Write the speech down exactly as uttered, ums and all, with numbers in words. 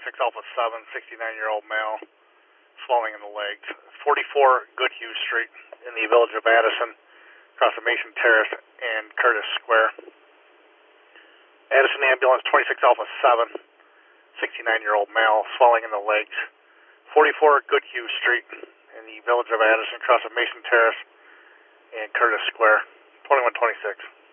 twenty-six Alpha seven, sixty-nine-year-old male, swelling in the legs. forty-four Goodhue Street in the village of Addison, across the Mason Terrace and Curtis Square. Addison ambulance, twenty-six Alpha seven, sixty-nine-year-old male, swelling in the legs. forty-four Goodhue Street in the village of Addison, across the Mason Terrace and Curtis Square. twenty-one twenty-six.